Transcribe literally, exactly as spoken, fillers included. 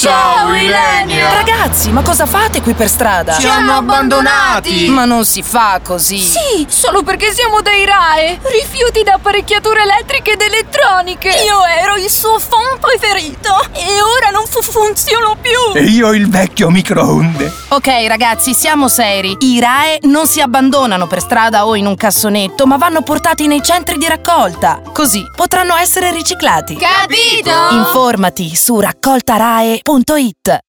Ciao Ilenio! Ragazzi, ma cosa fate qui per strada? Ci hanno abbandonati! Ma non si fa così! Sì, solo perché siamo dei R A E, rifiuti da apparecchiature elettriche ed elettroniche. Io ero il suo fan preferito e ora non fu- funziona più. E io il vecchio microonde. Ok ragazzi, siamo seri. I R A E non si abbandonano per strada o in un cassonetto, ma vanno portati nei centri di raccolta. Così potranno essere riciclati. Capito? Informati su raccolta R A E punto it.